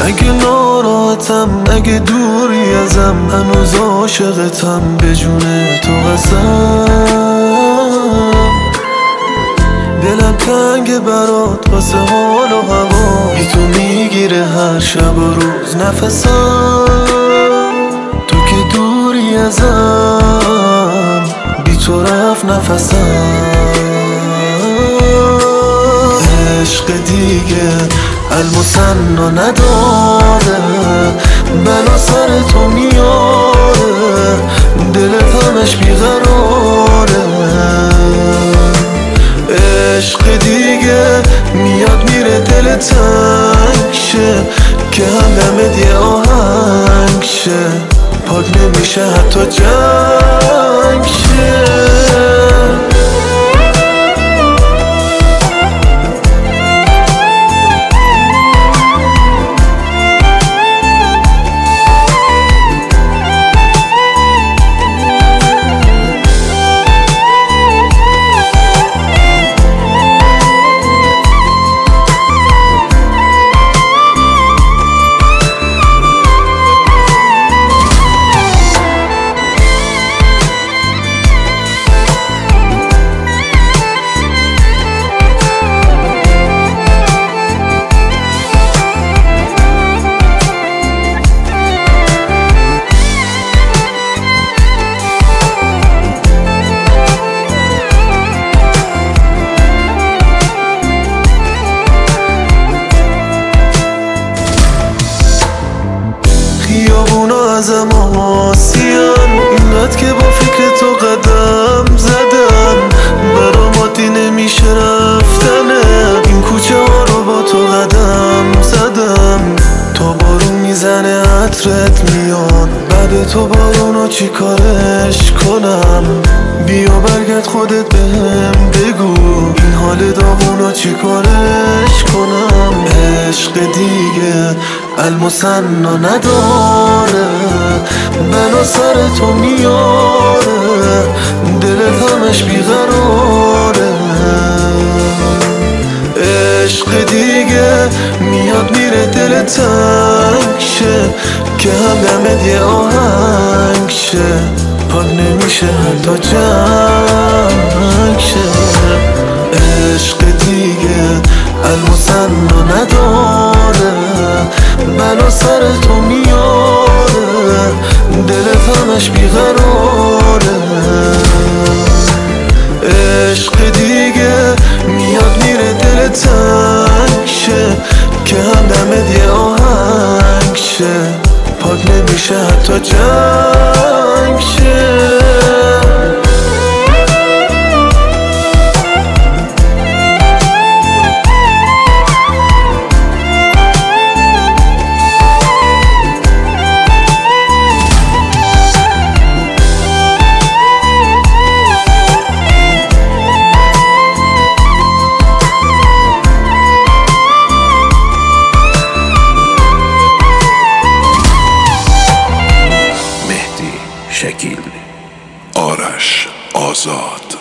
اگه ناراحتم، اگه دوری ازم، هنوز عاشقتم به جون تو قسم. دلم تنگ برات واسه حال و هوا، بی تو میگیره هر شب و روز نفسم. تو که دوری ازم، بی تو رفت نفسم. عشق دیگه المثنا نداره، بلا سر تو میاره، دلت همش بیقراره. عشق دیگه میاد میره، دل تنگ شه که همه یه آهنگ شه، پاک نمیشه حتی جنگ شه. خیابونا ازم آسیان، اینقدر که با فکر تو قدم زدم، برام عادی نمیشه رفتنه. این کوچه ها رو با تو قدم زدم، تا بارون میزنه عطرت میاد، بعد تو بارونو چی کارش کنم؟ بیا برگرد خودت بهم بگو، این حال داغونو چی کارش کنم؟ عشق دیگه المثنا نداره، بلا سر تو میاره، دلت همش بیقراره. عشق دیگه میاد میره، دل تنگ شه که همه یه آهنگ شه، پاک نمیشه حتی جنگ شه. عشق دیگه المثنا نداره، بلا سر تو میاره، دلت همش بیقراره. عشق دیگه میاد میره، دل تنگ شه که همه یه آهنگ شه، پاک نمیشه حتی جنگ شه. شکیل، آرش آزاد.